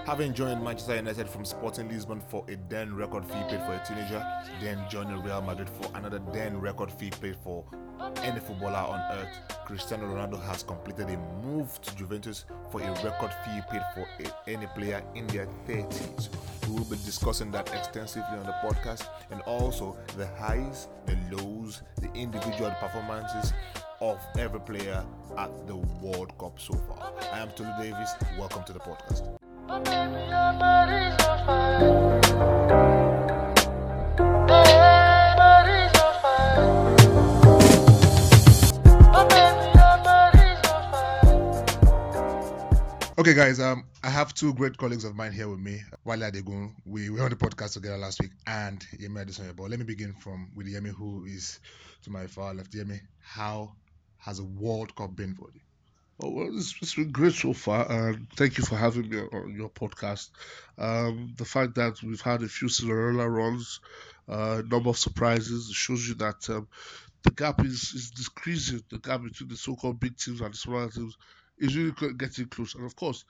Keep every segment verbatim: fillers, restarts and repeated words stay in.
Having joined Manchester United from Sporting Lisbon for a then record fee paid for a teenager, then joining Real Madrid for another then record fee paid for any footballer on earth, Cristiano Ronaldo has completed a move to Juventus for a record fee paid for a, any player in their thirties. We will be discussing that extensively on the podcast, and also the highs, the lows, the individual performances of every player at the World Cup so far. I am Tolu Davis. Welcome to the podcast. Okay, guys, um, I have two great colleagues of mine here with me. Wale Adegun, we were on the podcast together last week, and Yemi Adesanya. But let me begin from with Yemi, who is to my far left. Yemi, how has the World Cup been for you? Oh, well, it's, it's been great so far, and thank you for having me on your podcast. Um, the fact that we've had a few Cinderella runs, a uh, number of surprises, shows you that um, the gap is, is decreasing. The gap between the so-called big teams and the smaller teams is really getting close. And of course,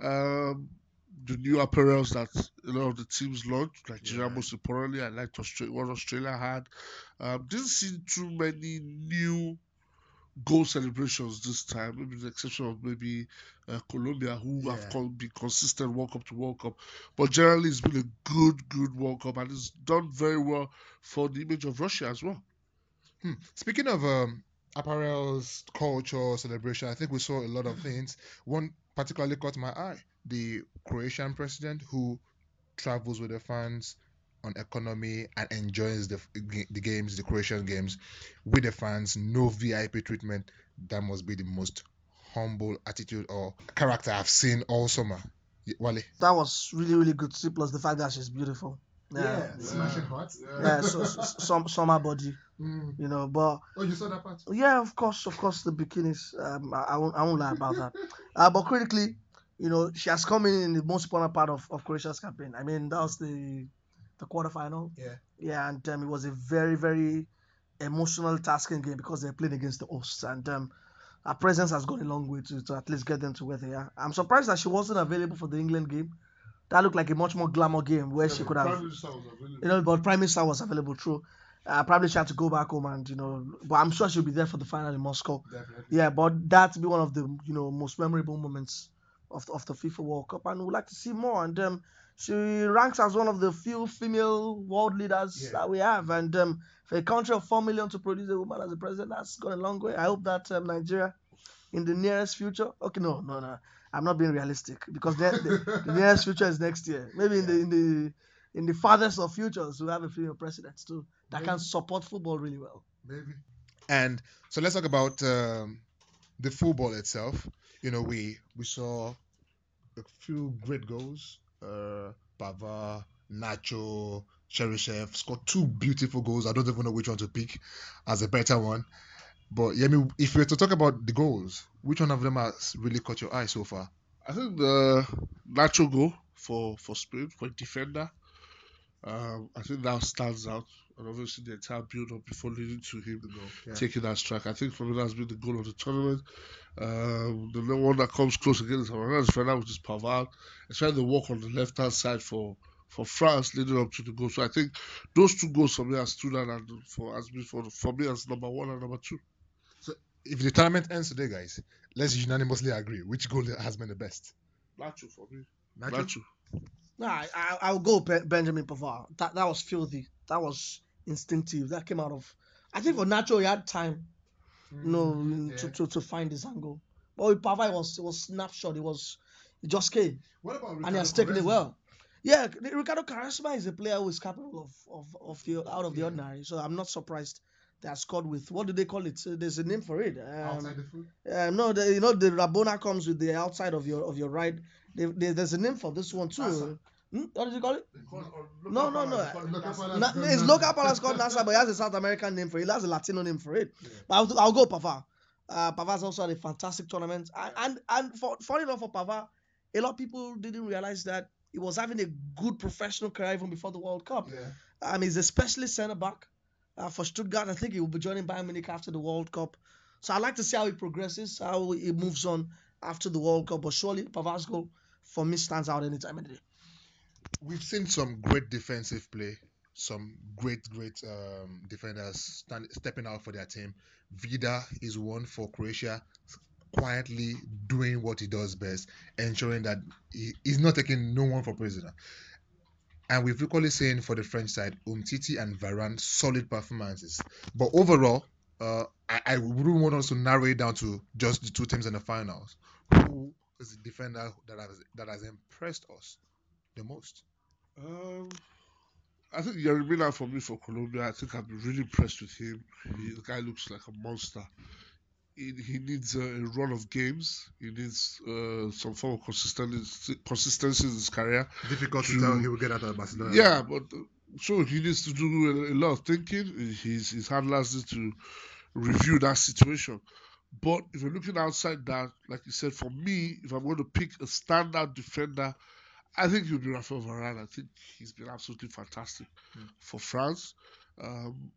um, the new apparels that a lot of the teams launched, Nigeria yeah. most importantly, I liked Australia, what Australia had. Um, didn't see too many new goal celebrations this time, maybe the exception of maybe uh, Colombia, who yeah. have con- been consistent World Cup to World Cup. But generally, it's been a good, good World Cup, and it's done very well for the image of Russia as well. Hmm. Speaking of um, apparels, culture, celebration, I think we saw a lot of things. One particularly caught my eye: the Croatian president who travels with the fans on economy and enjoys the the games, the Croatian games, with the fans. No V I P treatment. That must be the most humble attitude or character I've seen all summer. Wale. That was really, really good to see. Plus the fact that she's beautiful. Yeah, yeah. Smashing hot. Yeah, yeah so, so, some summer body. Mm. You know, but oh, you saw that part? Yeah, of course, of course, the bikinis. Um, I, I won't, I won't lie about that. Uh, but critically, you know, she has come in in the most important part of, of Croatia's campaign. I mean, that was the the quarterfinal. Yeah. Yeah, and um, it was a very, very emotional, tasking game because they're playing against the hosts, and um, her presence has gone a long way to, to at least get them to where they are. I'm surprised that she wasn't available for the England game. That looked like a much more glamour game where yeah, she could have, you know, but Prime Minister was available. True. Uh, probably she had to go back home and, you know, but I'm sure she'll be there for the final in Moscow. Definitely. Yeah, but that be one of the, you know, most memorable moments of the, of the FIFA World Cup, and we'd like to see more. And um, she ranks as one of the few female world leaders yeah. that we have. And um, for a country of four million to produce a woman as a president, that's gone a long way. I hope that um, Nigeria, in the nearest future, okay, no, no, no, I'm not being realistic because the, the, the nearest future is next year. Maybe in yeah. the in the in the farthest of futures, we'll have a female president too that Maybe. can support football really well. Maybe. And so let's talk about um, the football itself. You know, we we saw a few great goals. Uh, Pavard, Nacho, Cheryshev scored two beautiful goals. I don't even know which one to pick as a better one. But Yemi, if we were to talk about the goals, which one of them has really caught your eye so far? I think the Nacho goal for, for Spain, for a defender, um, I think that stands out. And obviously the entire build-up before leading to him yeah. taking that strike. I think for me that's been the goal of the tournament. Um, the one that comes close again is another defender, which is Pavard. It's trying to walk on the left-hand side for, for France leading up to the goal. So I think those two goals for me are stood out and for, as for, for me as number one and number two. So if the tournament ends today, guys, let's unanimously agree which goal has been the best. Nacho for me. Nacho? Nacho. No, I, I, I'll go Be- Benjamin Pavard. That that was filthy. That was instinctive. That came out of. I think for Nacho, he had time, mm, you know, yeah. to, to, to find this angle. But with Pavard, it was it was snapshot. It was it just came. What about Ricardo and he has taken it well. Yeah, Ricardo Quaresma is a player who is capable of of, of the out of the yeah. ordinary. So I'm not surprised. They are scored with, what do they call it? So there's a name for it. Um, outside the foot? Um, no, the, you know, the Rabona comes with the outside of your of your right. They, they, there's a name for this one too. Hmm? What did you call it? Call, no, no, no. Local Na, it's local palace called Nasa, but it has a South American name for it. It has a Latino name for it. Yeah. But I'll, I'll go Pavard. Uh, Pavard's also had a fantastic tournament. And, and, and for, funny enough for Pavard, a lot of people didn't realize that he was having a good professional career even before the World Cup. Yeah. Um, he's a specialist centre-back. Uh, for Stuttgart, I think he will be joining Bayern Munich after the World Cup. So I'd like to see how he progresses, how he moves on after the World Cup. But surely Pavard's goal for me stands out anytime any day. We've seen some great defensive play, some great, great um, defenders stand, stepping out for their team. Vida is one for Croatia, quietly doing what he does best, ensuring that he, he's not taking no one for prisoner. And we've equally seen for the French side, Umtiti and Varane, solid performances. But overall, uh, I, I wouldn't want us to narrow it down to just the two teams in the finals. Who is the defender that has that has impressed us the most? Um, I think Yeremina for me for Colombia. I think I've been really impressed with him. He, the guy looks like a monster. He, he needs a, a run of games. He needs uh, some form of consistency, consistency in his career. Difficult to To- tell he will get out of Barcelona. Yeah, but uh, so he needs to do a, a lot of thinking. His his handlers need to review that situation. But if you're looking outside that, like you said, for me, if I'm going to pick a standout defender, I think it would be Rafael Varane. I think he's been absolutely fantastic Mm. for France. Um,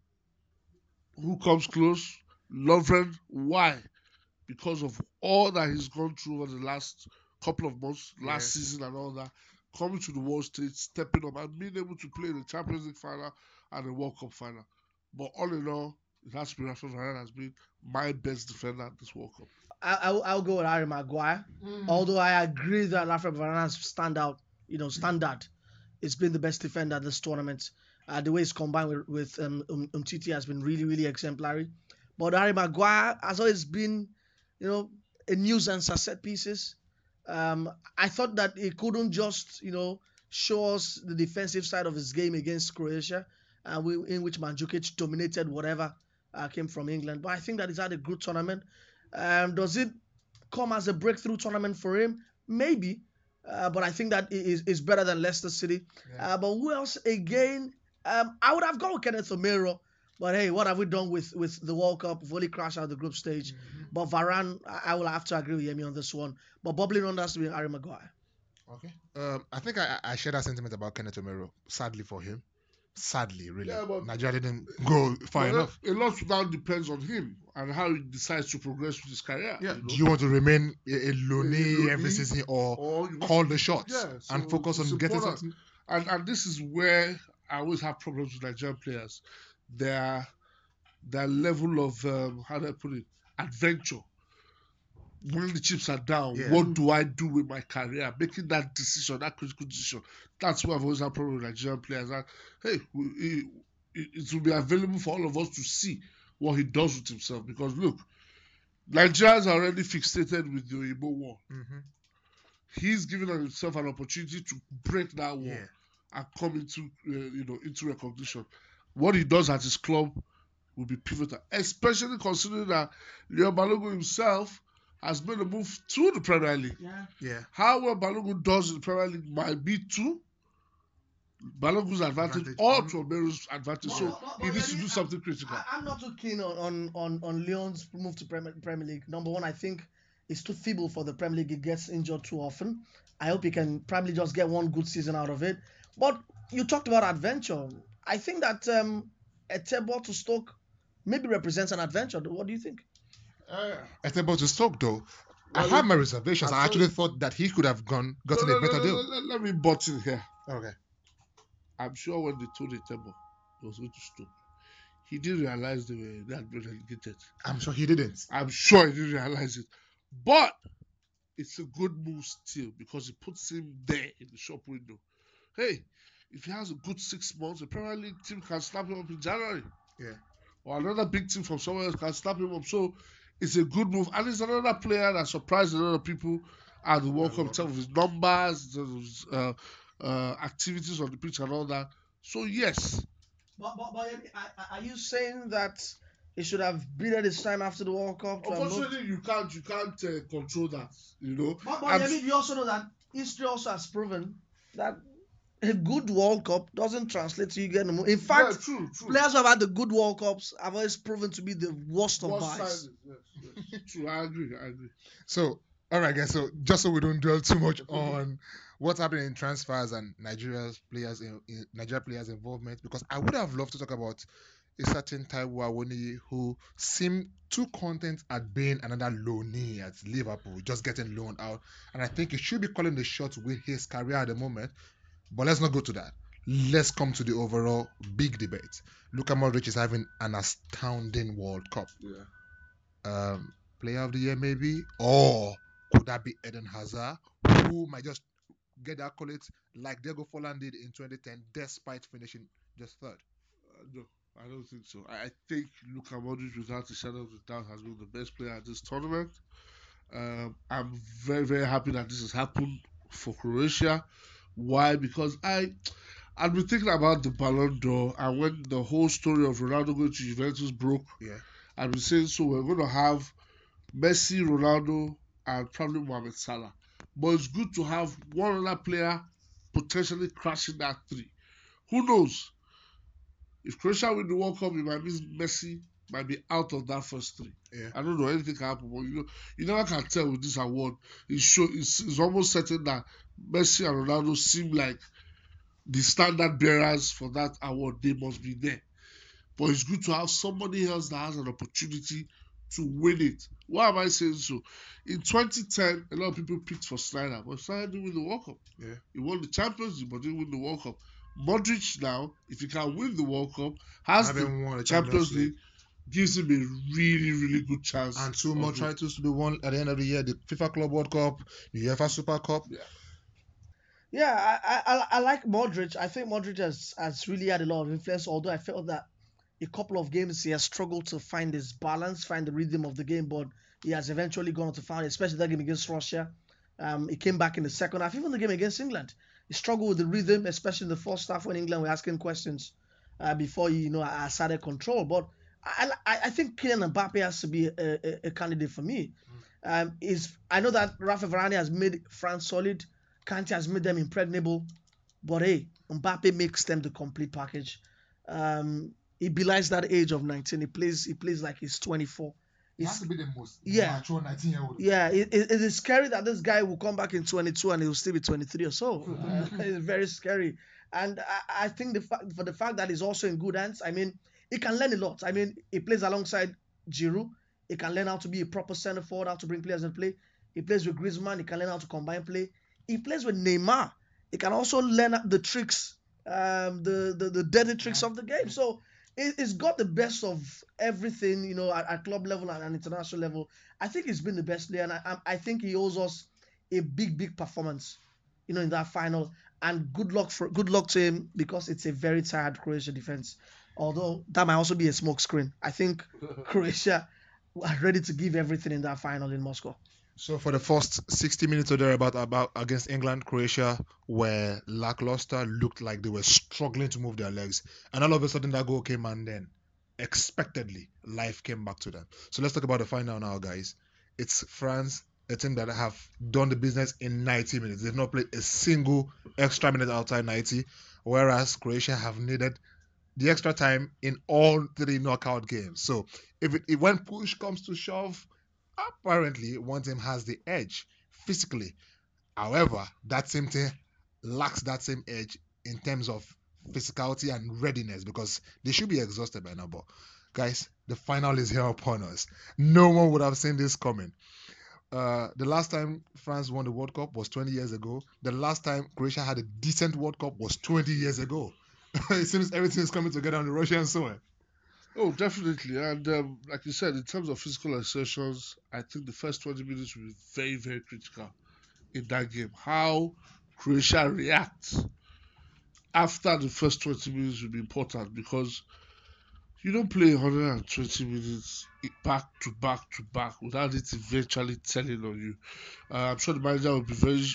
who comes close? Lovren. Why? Because of all that he's gone through over the last couple of months, last Yes. season and all that, coming to the world stage, stepping up and being able to play in the Champions League final and the World Cup final. But all in all, it has to be Rafael Varane has been my best defender at this World Cup. I, I'll, I'll go with Harry Maguire. Although I agree that Rafael Varane's standout, you know, standard, it's been the best defender at this tournament. Uh, the way it's combined with, with um, um, Umtiti has been really, really exemplary. But Harry Maguire has always been, you know, a nuisance at set pieces. Um, I thought that he couldn't just, you know, show us the defensive side of his game against Croatia, uh, we, in which Mandzukic dominated whatever uh, came from England. But I think that he's had a good tournament. Um, does it come as a breakthrough tournament for him? Maybe. Uh, but I think that it is, is better than Leicester City. Yeah. Uh, but who else again? Um, I would have gone with Kenneth Omero. But hey, what have we done with, with the World Cup? We've only crashed out the group stage. Mhm. But Varane, I, I will have to agree with Yemi on this one. But bubbling on has to be Harry Maguire. Okay. Um, I think I, I share that sentiment about Kenneth Omero. Sadly for him, sadly, really, Yeah, but- Nigeria didn't go far But enough. A lot now depends on him and how he decides to progress with his career. Yeah. you know. Do you want to remain a, a A lonely lonely- every season or Or you call the shots Yeah, and so focus it's on getting important. something? And and this is where I always have problems with Nigerian players. Their their level of um, how do I put it, adventure. When the chips are down, Yeah. what do I do with my career? Making that decision, that critical decision. That's why I've always had problem with Nigerian players. And hey, we, it, it will be available for all of us to see what he does with himself. Because look, Nigerians are already fixated with the Igbo war. Mm-hmm. He's given himself an opportunity to break that wall Yeah. and come into uh, you know into recognition. What he does at his club will be pivotal, especially considering that Leon Balogun himself has made a move to the Premier League. Yeah. Yeah. How well Balogun does in the Premier League might be to Balogun's advantage, Advantage or on- to Omeru's advantage. But- so but- but he needs to Yemi, do something critical. I, I'm not too keen on on on, on Leon's move to Premier, Premier League. Number one, I think it's too feeble for the Premier League. He gets injured too often. I hope he can probably just get one good season out of it. But you talked about adventure. I think that um, Etebo to Stoke maybe represents an adventure. What do you think? Uh, Etebo to Stoke though, I Well, had my reservations. I I thought- actually thought that he could have gone gotten no, a no, better no, deal. no, no, let me butt in here. Okay. I'm sure when they told Etebo he was going to stop, he didn't realize they were they had been relegated. I'm sure he didn't. I'm sure he didn't realize it. But it's a good move still because it puts him there in the shop window. Hey, if he has a good six months, the Premier League team can snap him up in January. Yeah. Or another big team from somewhere else can snap him up. So it's a good move. And it's another player that surprised a lot of people at the World Cup in terms of his numbers, in terms of his uh, uh, activities on the pitch and all that. So yes, But, but, but Yemi, are- are you saying that he should have bided his time after the World Cup? to have moved? unfortunately you can't you can't uh, control that, you know. But, but And- Yemi, you also know that history also has proven that a good World Cup doesn't translate to you getting a move. In fact, yeah, true, true. players who have had the good World Cups have always proven to be the worst of Worst buys. signings, yes, yes. True, I agree, I agree. So, all right, guys. So, just so we don't dwell too much on what's happening in transfers and Nigeria's players in, in Nigeria players' involvement, because I would have loved to talk about a certain Taiwo Awoniyi who seemed too content at being another loanee at Liverpool, just getting loaned out. And I think he should be calling the shots with his career at the moment. But let's not go to that. Let's come to the overall big debate. Luka Modric is having an astounding World Cup. Yeah. Um, Player of the Year, maybe? Or could that be Eden Hazard, who might just get the accolades like Diego Forlan did in twenty ten, despite finishing just third? Uh, no, I don't think so. I, I think Luka Modric, without a shadow of a doubt, has been the best player at this tournament. Um, I'm very, very happy that this has happened for Croatia. Why? Because I I've been thinking about the Ballon d'Or, and when the whole story of Ronaldo going to Juventus broke, Yeah. I've been saying, so we're going to have Messi, Ronaldo, and probably Mohamed Salah. But it's good to have one other player potentially crashing that three. Who knows? If Croatia win the World Cup, it might mean Messi might be out of that first three. Yeah. I don't know, anything can happen, but you know, you never can tell with this award. It's show it's, it's almost certain that Messi and Ronaldo seem like the standard bearers for that award. They must be there. But it's good to have somebody else that has an opportunity to win it. Why am I saying so? In twenty ten, a lot of people picked for Snyder, but Snyder didn't win the World Cup. Yeah. He won the Champions League, but didn't win the World Cup. Modric now, if he can win the World Cup, has the Having won the Champions League, gives him a really, really good chance. and two of more it. titles to be won at the end of the year: the FIFA Club World Cup, the UEFA Super Cup. Yeah, I, I I- I like Modric. I think Modric has, has really had a lot of influence, although I felt that a couple of games he has struggled to find his balance, find the rhythm of the game, but he has eventually gone on to find it, especially that game against Russia. Um, he came back in the second half, even the game against England. He struggled with the rhythm, especially in the first half when England were asking questions uh, before he, you know, asserted control. But I, I, I think Kylian Mbappe has to be a, a, a candidate for me. Um, is I know that Rafa Varane has made France solid, Kante has made them impregnable, but hey, Mbappe makes them the complete package. Um, he belies that age of nineteen. He plays he plays like he's twenty-four. It's, be the most Yeah. mature nineteen-year-old. yeah, it, it, it is scary that this guy will come back in twenty-two and he'll still be twenty-three or so. Uh, it's very scary. And I, I think the fact for the fact that he's also in good hands, I mean, he can learn a lot. I mean, he plays alongside Giroud. He can learn how to be a proper center forward, how to bring players in play. He plays with Griezmann. He can learn how to combine play. He plays with Neymar. He can also learn the tricks, um, the, the the dirty tricks of the game. So it, it's got the best of everything, you know, at, at club level and at international level. I think he's been the best player, and I, I I think he owes us a big, big performance, you know, in that final. And good luck for good luck to him because it's a very tired Croatia defense. Although that might also be a smokescreen. I think Croatia are ready to give everything in that final in Moscow. So for the first sixty minutes or thereabout about against England, Croatia were lackluster, looked like they were struggling to move their legs. And all of a sudden that goal came and then expectedly life came back to them. So let's talk about the final now, guys. It's France, a team that have done the business in ninety minutes. They've not played a single extra minute outside ninety, whereas Croatia have needed the extra time in all three knockout games. So if, it, if when push comes to shove, apparently one team has the edge physically. However, that same team lacks that same edge in terms of physicality and readiness because they should be exhausted by now. But guys, the final is here upon us. No one would have seen this coming. Uh, the last time France won the World Cup was twenty years ago. The last time Croatia had a decent World Cup was twenty years ago. It seems everything is coming together on the Russian soil. Oh, definitely. And um, like you said, in terms of physical exertions, I think the first twenty minutes will be very, very critical in that game. How Croatia reacts after the first twenty minutes will be important because you don't play one hundred twenty minutes back to back to back without it eventually telling on you. Uh, I'm sure the manager will be very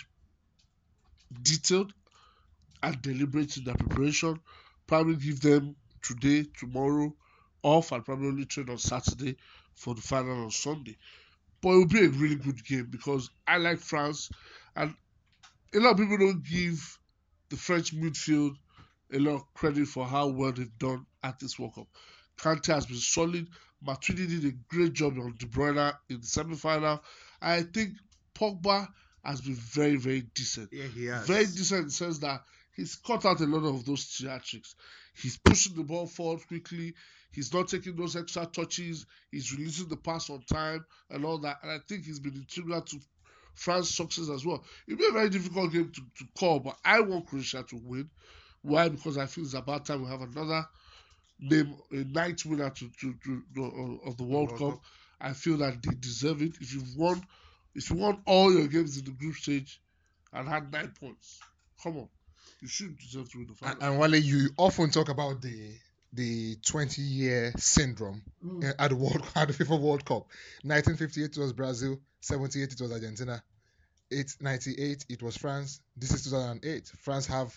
detailed and deliberate in their preparation. Probably give them today, tomorrow off, and probably only train on Saturday for the final on Sunday. But it will be a really good game because I like France, and a lot of people don't give the French midfield a lot of credit for how well they've done at this World Cup. Kante has been solid. Matuidi did a great job on De Bruyne in the semi-final. I think Pogba has been very, very decent. Yeah, he has. Very decent in the sense that he's cut out a lot of those theatrics. He's pushing the ball forward quickly. He's not taking those extra touches. He's releasing the pass on time and all that. And I think he's been integral to France's success as well. It'll be a very difficult game to, to call, but I want Croatia to win. Why? Because I feel it's about time we have another name, a ninth winner to, to, to, to of the World, World Cup. Cup. I feel that they deserve it. If you've won, if you won all your games in the group stage and had nine points, come on, you should deserve to win the final. And, and Wale, you often talk about the the twenty year syndrome Mm. uh, at the World at the FIFA World Cup. nineteen fifty-eight it was Brazil, seventy-eight it was Argentina, eight ninety-eight it was France. This is two thousand eight. France have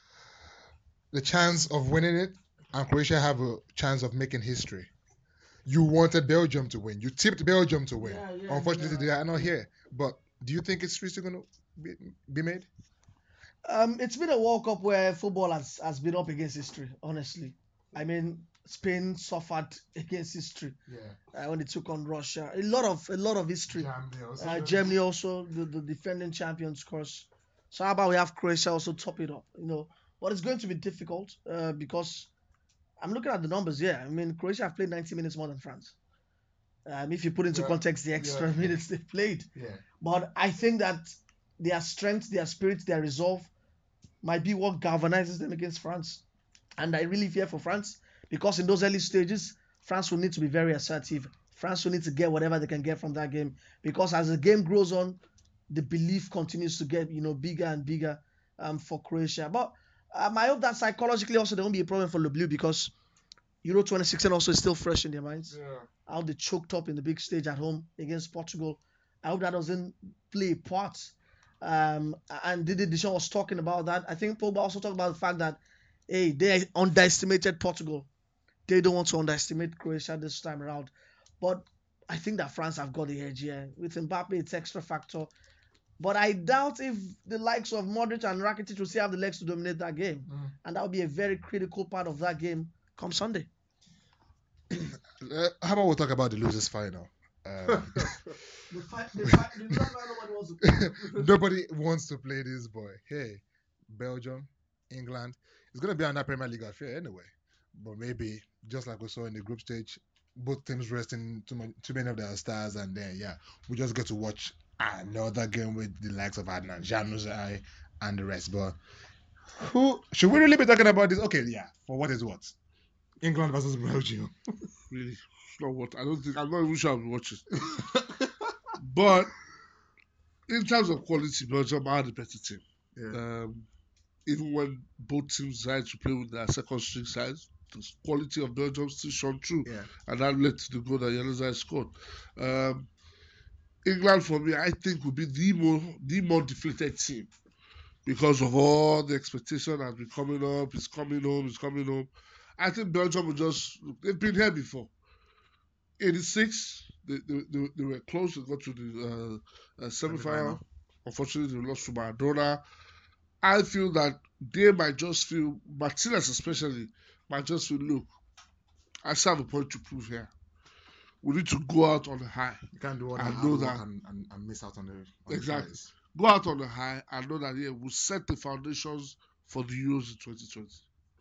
the chance of winning it, and Croatia have a chance of making history. You wanted Belgium to win. You tipped Belgium to win. Yeah, yeah, Unfortunately, yeah. they are not here. But do you think history is still going to be, be made? Um, it's been a World Cup where football has, has been up against history, honestly. I mean, Spain suffered against history Yeah. uh, when they took on Russia. A lot of a lot of history. Uh, Germany also, the, the defending champions, of course. So how about we have Croatia also top it up, you know? But it's going to be difficult uh, because I'm looking at the numbers here. I mean, Croatia have played ninety minutes more than France. Um, if you put into Yeah, context the extra yeah. minutes they played. Yeah. But I think that their strength, their spirit, their resolve might be what galvanizes them against France. And I really fear for France because in those early stages, France will need to be very assertive. France will need to get whatever they can get from that game because as the game grows on, the belief continues to get, you know, bigger and bigger um, for Croatia. But um, I hope that psychologically also there won't be a problem for Le Bleu because Euro twenty sixteen also is still fresh in their minds. Yeah. How they choked up in the big stage at home against Portugal. I hope that doesn't play a part. Um, and Didier Deschamps was talking about that. I think Pogba also talked about the fact that, hey, they underestimated Portugal. They don't want to underestimate Croatia this time around. But I think that France have got the edge here. With Mbappe, it's extra factor. But I doubt if the likes of Modric and Rakitic will still have the legs to dominate that game. Mm. And that will be a very critical part of that game come Sunday. Uh, how about we talk about the losers final? Um, The fight, the fight, the nobody wants to play. nobody wants to play this boy. Hey, Belgium, England. It's going to be another Premier League affair anyway. But maybe, just like we saw in the group stage, both teams resting too, much, too many of their stars, and then, yeah, we just get to watch another game with the likes of Adnan Januzaj and the rest. But who should we really be talking about this? Okay, yeah, for what is what? England versus Belgium. Really, it's not what I don't think. I'm not even sure I'll be watching. But in terms of quality, Belgium are the better team. Yeah. Um, even when both teams decided to play with their second string sides, the quality of Belgium still shone through, Yeah. and that led to the goal that Januzaj scored. Um, England, for me, I think will be the more the more deflated team because of all the expectation has been coming up. It's coming home. It's coming home. I think Belgium will just they've been here before. eighty-six, they, they, they, they were close to go to the uh, uh, semi-final. Unfortunately, they lost to Maradona. I feel that they might just feel, Martinez especially, might just feel, look, I still have a point to prove here. We need to go out on a high. You can't do all I that know hard work that. and, and, and miss out on the on Exactly. The prize. Go out on a high and know that, yeah, we'll set the foundations for the Euros in twenty twenty.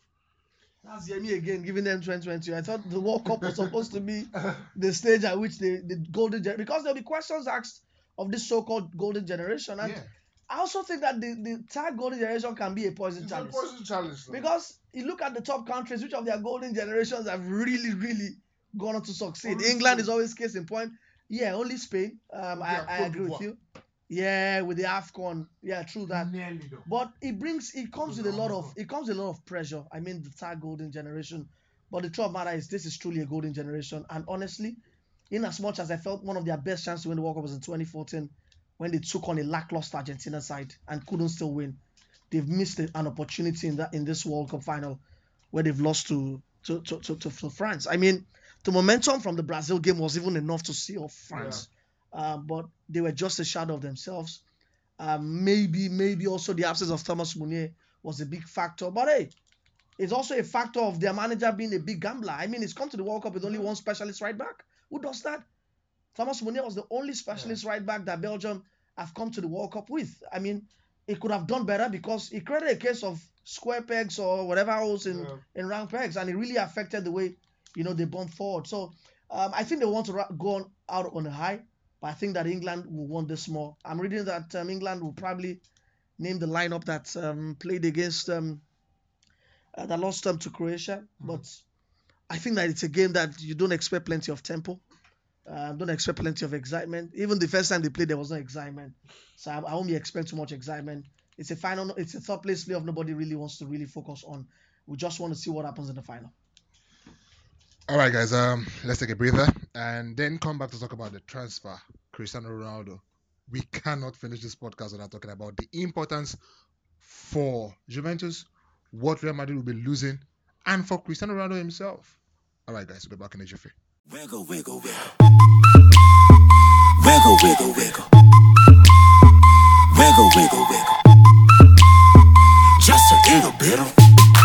That's Yemi again giving them twenty twenty. I thought the World Cup was supposed to be the stage at which the, the golden generation, because there'll be questions asked of this so-called golden generation. And Yeah. I also think that the, the tag golden generation can be a poison It's a chalice. poison challenge. now. Because you look at the top countries, which of their golden generations have really, really gone on to succeed. Only England Spain. is always case in point. Yeah, only Spain. Um, I, Yeah, I Cote agree with d'Ivoire. you. Yeah, with the AFCON. Yeah, true that. Nearly though. But it brings, it comes Those with a are lot almost of, it comes with a lot of pressure. I mean, the tag golden generation. But the truth of the matter is, this is truly a golden generation. And honestly, in as much as I felt one of their best chances to win the World Cup was in twenty fourteen, when they took on a lackluster Argentina side and couldn't still win, they've missed an opportunity in that in this World Cup final where they've lost to to to, to, to, to France. I mean, the momentum from the Brazil game was even enough to see off France, uh, but they were just a shadow of themselves. Um, maybe maybe also the absence of Thomas Meunier was a big factor, but hey, it's also a factor of their manager being a big gambler. I mean, it's come to the World Cup with only one specialist right back. Who does that? Thomas Meunier was the only specialist right back that Belgium have come to the World Cup with. I mean, he could have done better because he created a case of square pegs or whatever else in, Yeah. in round pegs, and it really affected the way, you know, they bumped forward. So um, I think they want to ra- go on, out on a high, but I think that England will want this more. I'm reading that um, England will probably name the lineup that um, played against um, uh, that lost um, to Croatia, but I think that it's a game that you don't expect plenty of tempo. Uh, don't expect plenty of excitement. Even the first time they played, there was no excitement. So I, I won't be expecting too much excitement. It's a final. It's a third place playoff. Nobody really wants to really focus on. We just want to see what happens in the final. All right, guys. Um, let's take a breather and then come back to talk about the transfer, Cristiano Ronaldo. We cannot finish this podcast without talking about the importance for Juventus, what Real Madrid will be losing, and for Cristiano Ronaldo himself. All right, guys. We'll be back in a jiffy. Wiggle, wiggle, wiggle. Wiggle, wiggle, wiggle. Wiggle, wiggle, wiggle. Just a little bit of.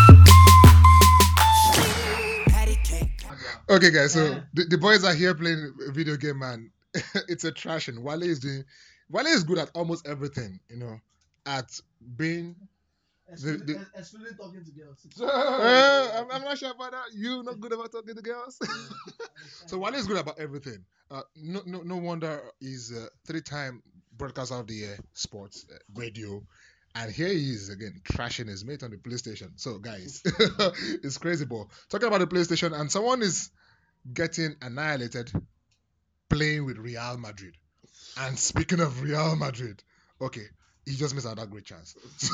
Okay, guys. So the, the boys are here playing a video game, man. It's a trashing. Wale is doing. Wale is good at almost everything, you know, at being. The- the- Especially talking to girls. Uh, I'm, I'm not sure about that. You not good about talking to girls. So Wale is good about everything. Uh, no, no, no wonder he's a three-time broadcaster of the year, sports, uh, radio, and here he is again trashing his mate on the PlayStation. So guys, it's crazy, ball. Talking about the PlayStation, and someone is getting annihilated playing with Real Madrid. And speaking of Real Madrid, okay, he just missed another great chance.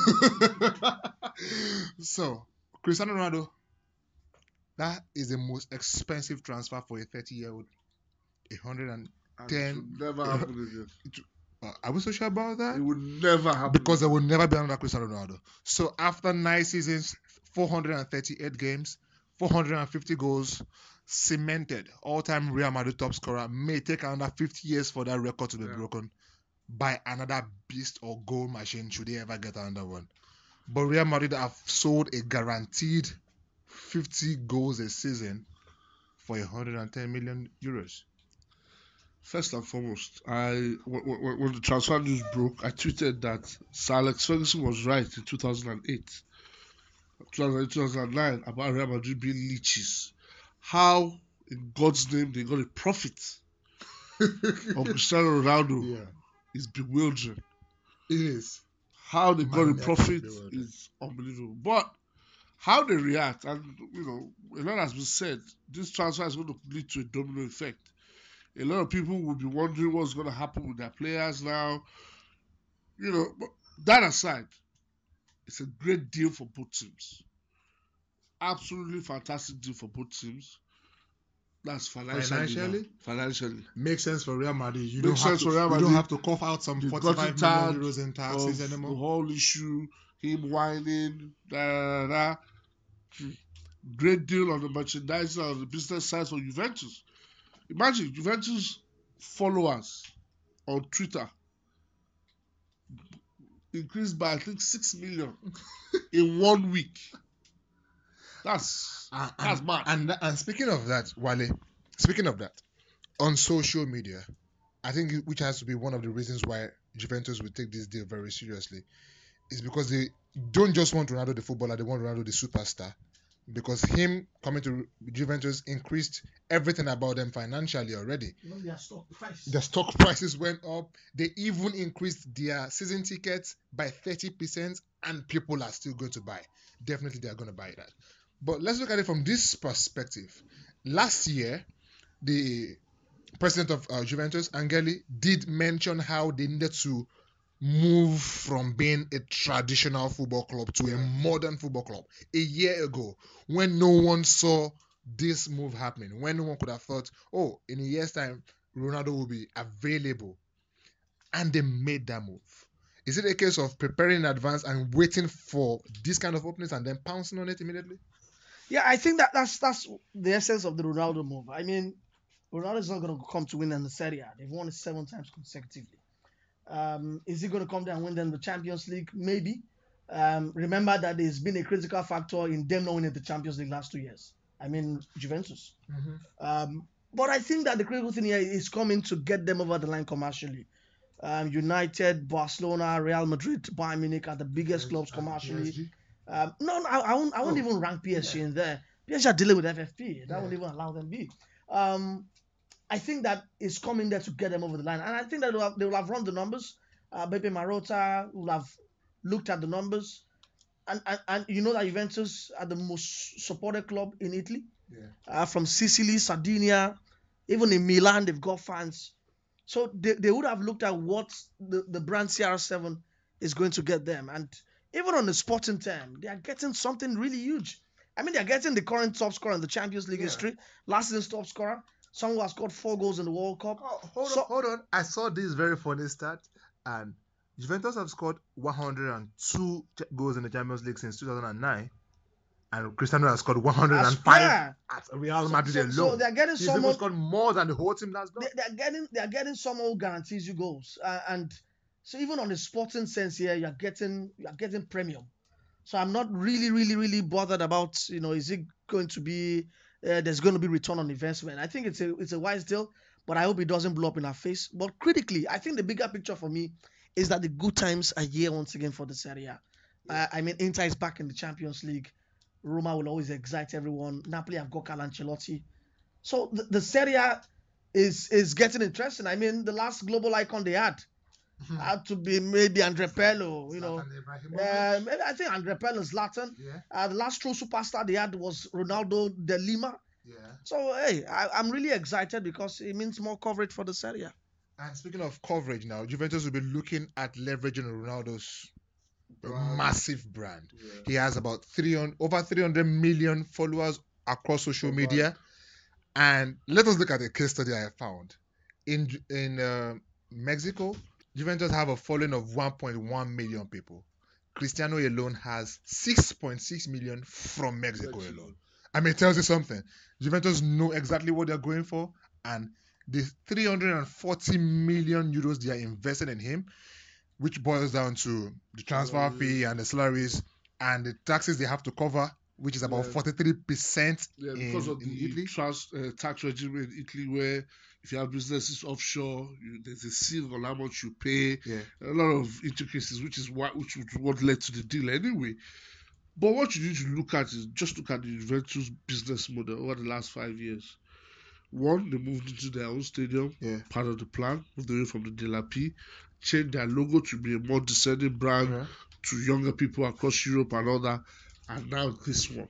So, Cristiano Ronaldo, that is the most expensive transfer for a thirty-year-old. one hundred And ten. it would never happen again. Uh, are we so sure about that? It would never happen. Because there will never be another Cristiano Ronaldo. So after nine seasons, four hundred thirty-eight games, four hundred fifty goals, cemented all-time Real Madrid top scorer, may take another fifty years for that record to be Yeah. broken by another beast or goal machine should they ever get another one. But Real Madrid have sold a guaranteed fifty goals a season for one hundred ten million euros. First and foremost, I when, when, when the transfer news broke, I tweeted that Sir Alex Ferguson was right in two thousand eight, two thousand eight, two thousand nine about Real Madrid being leeches. How, in God's name, they got a profit of Cristiano Ronaldo Yeah, is bewildering. it is. How they got a Maniacally profit bewildering. is unbelievable. But how they react, and you know, a lot has been said. This transfer is going to lead to a domino effect. A lot of people will be wondering what's going to happen with their players now. You know, but that aside, it's a great deal for both teams. Absolutely fantastic deal for both teams. That's financially. Financially? now. Financially. Makes sense for Real Madrid. You Makes don't have sense to, for Real you Madrid. don't have to cough out some They've forty-five gotten million tired euros in taxes of anymore. the whole issue, him whining, da da da. Great deal on the merchandise on the business side for Juventus. Imagine Juventus followers on Twitter increased by I think six million in one week. That's And, that's and, mad. and and speaking of that, Wale, speaking of that, on social media, I think it- which has to be one of the reasons why Juventus will take this deal very seriously, is because they don't just want Ronaldo the footballer, they want Ronaldo the superstar. Because him coming to Juventus increased everything about them financially already. You know their stock price. The stock prices went up. They even increased their season tickets by thirty percent, and people are still going to buy. Definitely, they are going to buy that. But let's look at it from this perspective. Last year, the president of uh, Juventus, Angeli, did mention how they needed to move from being a traditional football club to a modern football club a year ago, when no one saw this move happening, when no one could have thought, oh, in a year's time, Ronaldo will be available. And they made that move. Is it a case of preparing in advance and waiting for this kind of openings and then pouncing on it immediately? Yeah, I think that that's that's the essence of the Ronaldo move. I mean, Ronaldo is not going to come to win in the Serie A. They've won it seven times consecutively. Um, is he going to come there and win them the Champions League? Maybe. Um, remember that there's been a critical factor in them not winning the Champions League last two years. I mean, Juventus. Um, but I think that the critical thing here is coming to get them over the line commercially. Um, United, Barcelona, Real Madrid, Bayern Munich are the biggest clubs commercially. Um, no, no, I, I won't. I won't Oh, even rank P S G yeah. in there. P S G are dealing with F F P. That Yeah. won't even allow them be. Um, I think that it's coming there to get them over the line, and I think that they will have, they will have run the numbers. Uh, Beppe Marotta will have looked at the numbers, and, and and you know that Juventus are the most supported club in Italy. Yeah. Uh, from Sicily, Sardinia, even in Milan, they've got fans. So they, they would have looked at what the, the brand C R seven is going to get them. And even on the sporting term, they are getting something really huge. I mean, they're getting the current top scorer in the Champions League Yeah. history, last season's top scorer, someone who has scored four goals in the World Cup. Oh, hold So- on, hold on. I saw this very funny stat, and Juventus have scored one hundred two ch- goals in the Champions League since two thousand nine, and Cristiano has scored one hundred five Yeah. at Real So, Madrid so, alone. so they're getting He's even someone. scored more than the whole team that's done. They, they're getting they're getting someone who guarantees you goals, uh, and so even on the sporting sense here, you're getting you're getting premium. So I'm not really, really, really bothered about, you know, is it going to be uh, there's going to be return on investment. I think it's a it's a wise deal, but I hope it doesn't blow up in our face. But critically, I think the bigger picture for me is that the good times are here once again for the Serie A. Uh, I mean, Inter is back in the Champions League. Roma will always excite everyone. Napoli have got Carlo Ancelotti. So the, the Serie A is is getting interesting. I mean, the last global icon they had had to be maybe Andre Pirlo, you know. Zlatan Ibrahimovic. Uh, maybe I think Andre Pirlo is Latin. yeah, Uh, the last true superstar they had was Ronaldo de Lima. yeah. So hey, I, I'm really excited because it means more coverage for the Serie A. And speaking of coverage now, Juventus will be looking at leveraging Ronaldo's Brand. massive brand. Yeah. He has about three hundred, over three hundred million followers across social Combined. media. And let us look at a case study I found. In in uh, Mexico, Juventus have a following of one point one million people. Cristiano alone has six point six million from Mexico Mexico. alone. I mean, it tells you something. Juventus know exactly what they're going for, and the three hundred forty million euros they are investing in him, which boils down to the transfer Salaries. fee and the salaries and the taxes they have to cover, which is about Yeah. forty-three percent Yeah, in, because of in the Italy. trans, uh, tax regime in Italy, where if you have businesses offshore, you, there's a seal on how much you pay. Yeah. A lot of intricacies, which is what which was what led to the deal anyway. But what you need to look at is just look at the Juventus business model over the last five years. One, they moved into their own stadium, Yeah. part of the plan, moved away from the De La P, changed their logo to be a more descending brand Yeah. to younger people across Europe and all that. And now this one.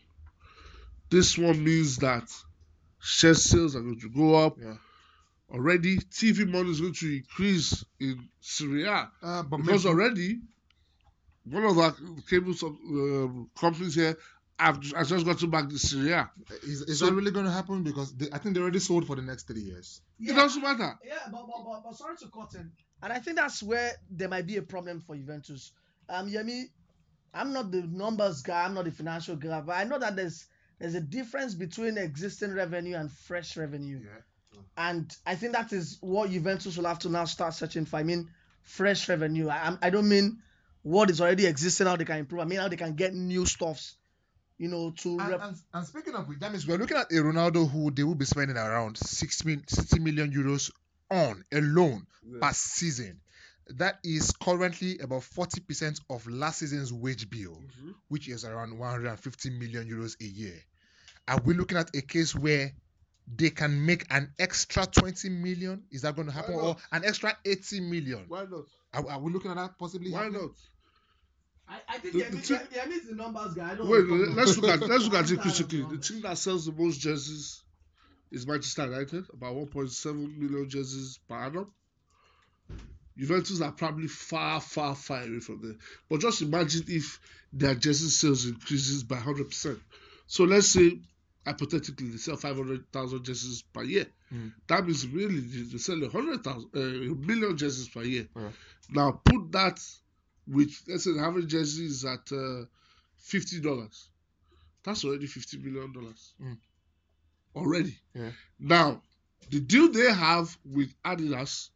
This one means that share sales are going to go up. Yeah. Already, T V money is going to increase in Serie A. Uh, but Because maybe- already, one of our cable sub- um, companies here have has just gotten back the Serie A. is, is So- that really going to happen? Because they, I think they already sold for the next three years. It doesn't matter. Yeah, but, but, but, but sorry to cut in. And I think that's where there might be a problem for Juventus. Um, Yemi, I'm not the numbers guy, I'm not the financial guy, but I know that there's there's a difference between existing revenue and fresh revenue. Yeah. And I think that is what Juventus will have to now start searching for. I mean, fresh revenue. I, I'm- I don't mean what is already existing, how they can improve. I mean, how they can get new stuffs, you know, to And, rep- and, and speaking of which, that means we're looking at a Ronaldo who they will be spending around sixty, sixty million euros on alone per season. That is currently about forty percent of last season's wage bill, Mhm. which is around one hundred fifty million euros a year. Are we looking at a case where they can make an extra twenty million? Is that going to happen? Why Or not? an extra eighty million? Why not? Are, are we looking at that possibly Why happening? not? I, I think The- Yemi, the thing- Yemi, Yemi's the numbers guy. I don't Wait, wanna talk let's about- look at let's look at I'm it tired of critically. The numbers. team that sells the most jerseys is Manchester United, about one point seven million jerseys per annum. Juventus are probably far, far, far away from there. But just imagine if their jersey sales increases by one hundred percent. So let's say, hypothetically, they sell five hundred thousand jerseys per year. Mm. That means really they they sell one hundred thousand, uh, a million jerseys per year. Yeah. Now put that with, let's say the average jersey is at uh, fifty dollars. That's already fifty million dollars. Mm. Already. Yeah. Now, the deal they have with Adidas,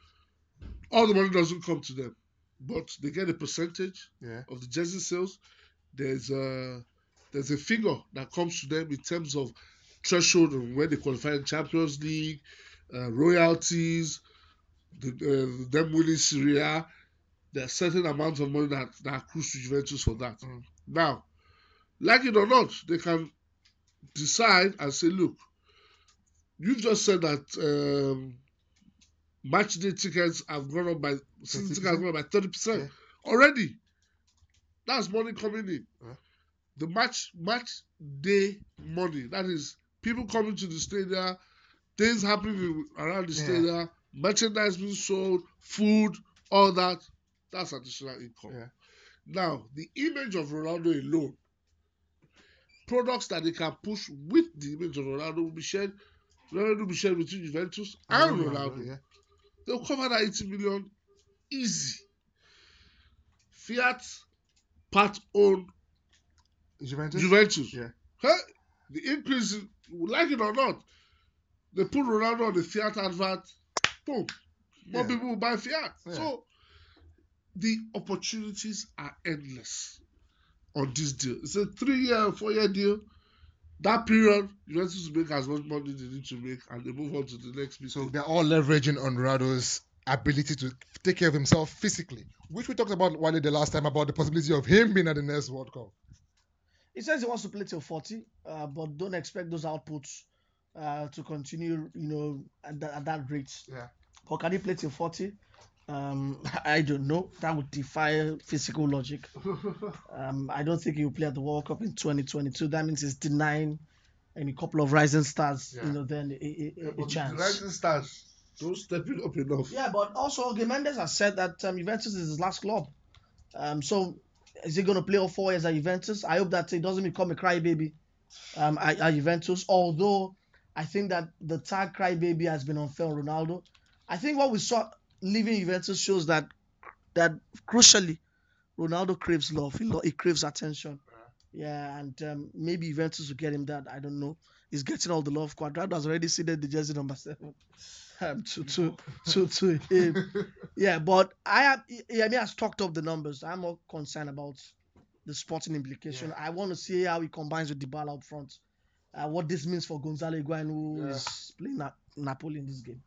all the money doesn't come to them, but they get a percentage Yeah. of the jersey sales. There's a there's a figure that comes to them in terms of threshold and when they qualify in Champions League, uh, royalties, the, uh, them winning Syria, there's certain amount of money that, that accrues to Juventus for that. Mm. Now, like it or not, they can decide and say, look, you've just said that um, match day tickets have gone up by season tickets have gone up by thirty percent already. That's money coming in. Yeah. The match match day money. That is people coming to the stadium, things happening in- around the Yeah. stadium, merchandise being sold, food, all that. That's additional income. Yeah. Now, the image of Ronaldo alone, products that they can push with the image of Ronaldo will be shared. Ronaldo will be shared between Juventus and Ronaldo. yeah. They'll cover that eighty million easy. Fiat part owned Juventus. Juventus. Yeah. Hey, the increase, like it or not, they put Ronaldo on the Fiat advert. Boom. More Yeah. people will buy Fiat. Yeah. So the opportunities are endless on this deal. It's a three-year, four-year deal. That period, Juventus will make as much money they need to make, and they move on to the next So meeting. they're all leveraging on Ronaldo's ability to take care of himself physically, which we talked about Wale the last time about the possibility of him being at the next World Cup. He says he wants to play till forty, uh, but don't expect those outputs uh, to continue, you know, at, that at that rate. Yeah. But can he play till forty? Um, I don't know. That would defy physical logic. Um, I don't think he will play at the World Cup in twenty twenty-two. That means he's denying and a couple of rising stars, Yeah. you know, then a, a, a, a But chance. the rising stars don't step it up enough. Yeah, but also Ge Mendes has said that um, Juventus is his last club. Um, so is he going to play all four years at Juventus? I hope that he doesn't become a crybaby um, at, at Juventus. Although I think that the tag crybaby has been unfair on Ronaldo. I think what we saw leaving Juventus shows that that crucially Ronaldo craves love. He, lo- he craves attention. Yeah, and um, maybe Juventus will get him that. I don't know. He's getting all the love. Cuadrado has already ceded the jersey number seven um, to, to, to, to him. Yeah, but I have, yeah, I mean, has talked up the numbers. I'm more concerned about the sporting implication. Yeah. I want to see how he combines with Dybala up front. Uh, what this means for Gonzalo Higuain, who Yeah. is playing Na- Napoli in this game.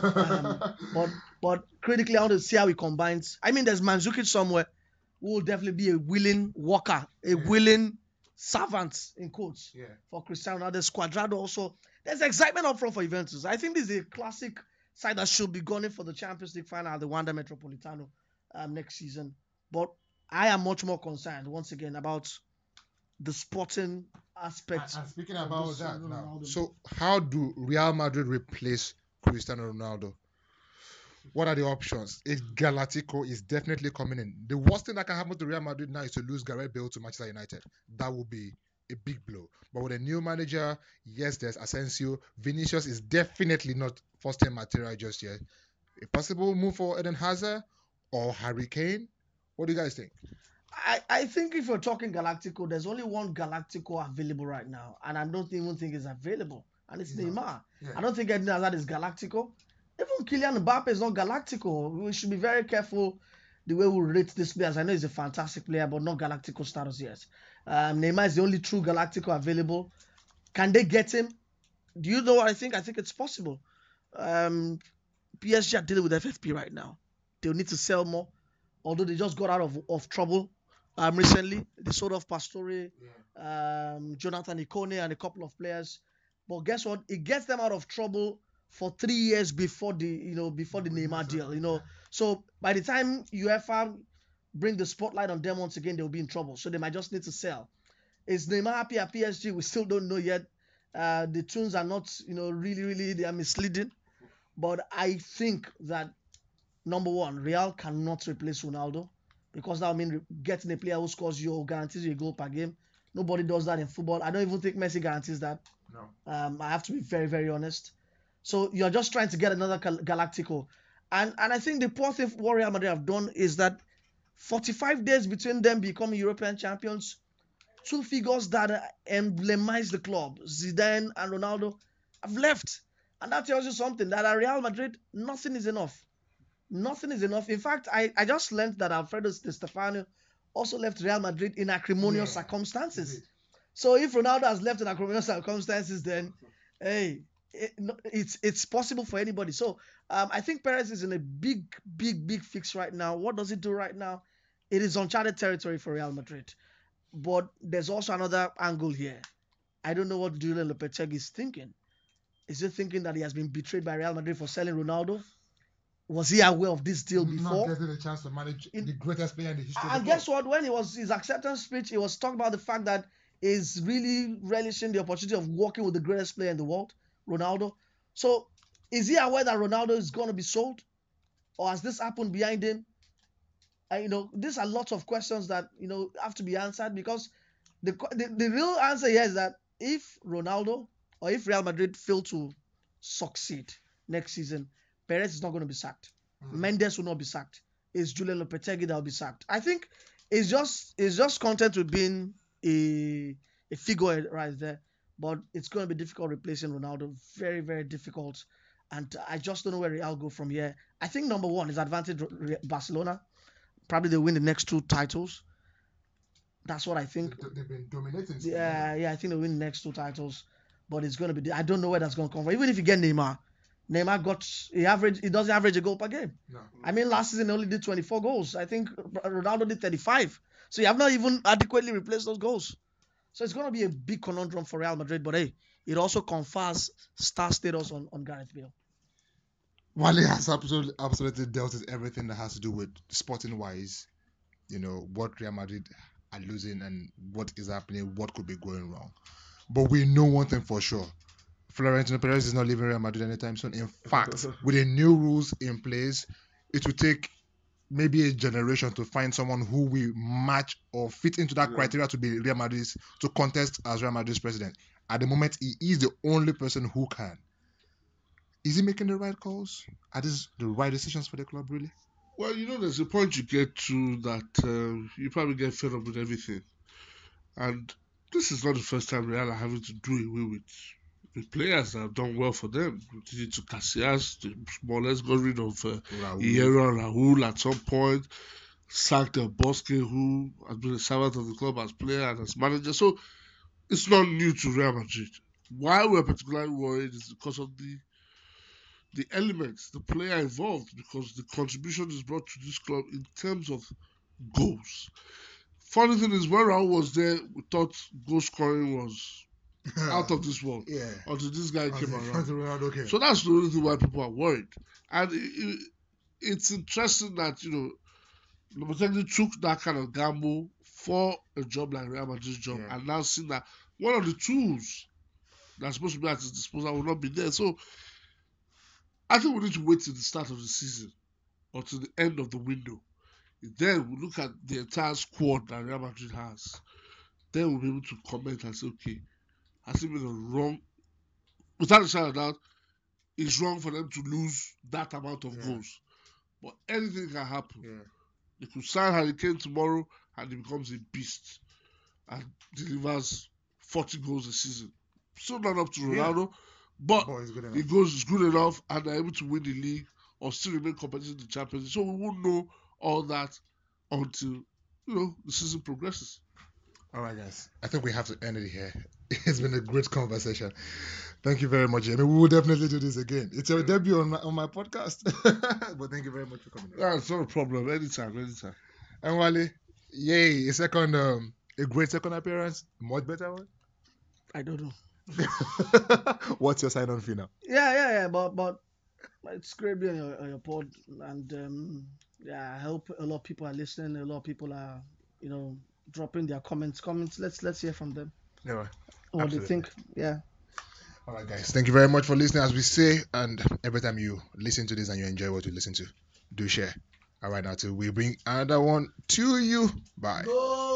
Um, but but critically, I want to see how he combines. I mean, there's Mandzukic somewhere who will definitely be a willing worker, a Yeah. willing servant in quotes Yeah. for Cristiano Ronaldo. There's Cuadrado also. There's excitement up front for Juventus. I think this is a classic side that should be gunning for the Champions League final at the Wanda Metropolitano um, next season. But I am much more concerned once again about the sporting aspect. And speaking of about this that Ronaldo. now, so how do Real Madrid replace Cristiano Ronaldo? What are the options? If Galactico is definitely coming in, the worst thing that can happen to Real Madrid now is to lose Gareth Bale to Manchester United. That would be a big blow. But with a new manager, yes, there's Asensio. Vinicius is definitely not first-team material just yet. A possible move for Eden Hazard or Harry Kane? What do you guys think? I, I think if you're talking Galactico, there's only one Galactico available right now, and I don't even think it's available, and it's He's not. Neymar. Yeah. I don't think Eden Hazard is Galactico. Even Kylian Mbappe is not Galactico. We should be very careful the way we rate this players. I know he's a fantastic player, but not Galactico status yet. Um, Neymar is the only true Galactico available. Can they get him? Do you know what I think? I think it's possible. Um, P S G are dealing with F F P right now. They'll need to sell more, although they just got out of, of trouble um, recently. They sold off Pastore, um, Jonathan Ikone, and a couple of players. But guess what? It gets them out of trouble for three years before the you know before the Neymar deal. You know, so by the time UEFA bring the spotlight on them once again, they'll be in trouble. So they might just need to sell. Is Neymar happy at P S G? We still don't know yet. Uh, the tunes are not, you know, really, really, they are misleading. But I think that, number one, Real cannot replace Ronaldo because that would mean getting a player who scores you or guarantees you a goal per game. Nobody does that in football. I don't even think Messi guarantees that. No. Um, I have to be very, very honest. So you're just trying to get another Gal- Galactico. And and I think the poor thing what Real Madrid have done is that forty-five days between them becoming European champions, two figures that uh, emblemize the club, Zidane and Ronaldo, have left. And that tells you something, that at Real Madrid, nothing is enough. Nothing is enough. In fact, I, I just learned that Alfredo Di Stefano also left Real Madrid in acrimonious Yeah, circumstances. indeed. So if Ronaldo has left in acrimonious circumstances, then, hey, it, no, it's it's possible for anybody. So um, I think Perez is in a big, big, big fix right now. What does it do right now? It is uncharted territory for Real Madrid. But there's also another angle here. I don't know what Julian Lopetegui is thinking. Is he thinking that he has been betrayed by Real Madrid for selling Ronaldo? Was he aware of this deal before? Not getting a chance to manage In- the greatest player in the history of And the guess club. what? When he was his acceptance speech, he was talking about the fact that he's really relishing the opportunity of working with the greatest player in the world, Ronaldo. So is he aware that Ronaldo is going to be sold? Or has this happened behind him? And, you know, these are lots of questions that, you know, have to be answered because the, the, the real answer here is that if Ronaldo or if Real Madrid fail to succeed next season, Perez is not going to be sacked. Mm. Mendes will not be sacked. It's Julian Lopetegui that will be sacked. I think it's just it's just content with being a a figure right there, but it's going to be difficult replacing Ronaldo. Very very difficult, and I just don't know where Real go from here. I think number one is advantage Re- Barcelona. Probably they win the next two titles. That's what I think. They- They've been dominating. Spain. Yeah, yeah, I think they win the next two titles, but it's going to be. I don't know where that's going to come from. Even if you get Neymar, Neymar got he average. He doesn't average a goal per game. No. I mean, last season he only did twenty-four goals. I think Ronaldo did thirty-five. So you have not even adequately replaced those goals. So it's going to be a big conundrum for Real Madrid. But hey, it also confers star status on, on Gareth Bale. Wale has absolutely, absolutely dealt with everything that has to do with sporting wise, you know, what Real Madrid are losing and what is happening, what could be going wrong. But we know one thing for sure. Florentino Perez is not leaving Real Madrid anytime soon. In fact, with the new rules in place, it will take maybe a generation to find someone who will match or fit into that Yeah. criteria to be Real Madrid's, to contest as Real Madrid's president. At the moment, he is the only person who can. Is he making the right calls? Are these the right decisions for the club, really? Well, you know, there's a point you get to that um, you probably get fed up with everything. And this is not the first time Real are having to do away with, with players that have done well for them. We did it to Casillas, the more or less got rid of uh, Hierro and Raúl at some point, sacked Del Bosque, who has been a servant of the club as player and as manager. So it's not new to Real Madrid. Why we're particularly worried is because of the the elements, the player involved, because the contribution is brought to this club in terms of goals. Funny thing is, when Raúl was there, we thought goal scoring was out of this world Yeah. until this guy came around. Okay. So that's the only reason why people are worried. And it, it, it's interesting that, you know, Lopetegui took that kind of gamble for a job like Real Madrid's job, Yeah. and now seeing that one of the tools that's supposed to be at his disposal will not be there. So I think we need to wait till the start of the season or to the end of the window. Then we look at the entire squad that Real Madrid has. Then we'll be able to comment and say, okay, has it been a wrong? Without a shadow of doubt, it's wrong for them to lose that amount of Yeah. goals. But anything can happen. Yeah. They could sign Harry Kane tomorrow and he becomes a beast and delivers forty goals a season. Still not up to Ronaldo, but Boy, it's good enough. he goes is good enough and they're able to win the league or still remain competitive in the Champions League. So we won't know all that until, you know, the season progresses. All right, guys. I think we have to end it here. It's been a great conversation. Thank you very much, Jamie. We will definitely do this again. It's your debut on my, on my podcast. But thank you very much for coming. Yeah, it's not a problem. Anytime, anytime. And Wale, yay, a second, um, a great second appearance. Much better one. I don't know. What's your sign on fee now? Yeah, yeah, yeah. But but it's great being on your, on your pod, and um, yeah, I hope a lot of people are listening. A lot of people are, you know, dropping their comments. Comments. Let's let's hear from them. Yeah. What Absolutely. they think. Yeah. All right, guys. Thank you very much for listening, as we say. And every time you listen to this and you enjoy what you listen to, do share. All right, now till we bring another one to you. Bye. Go.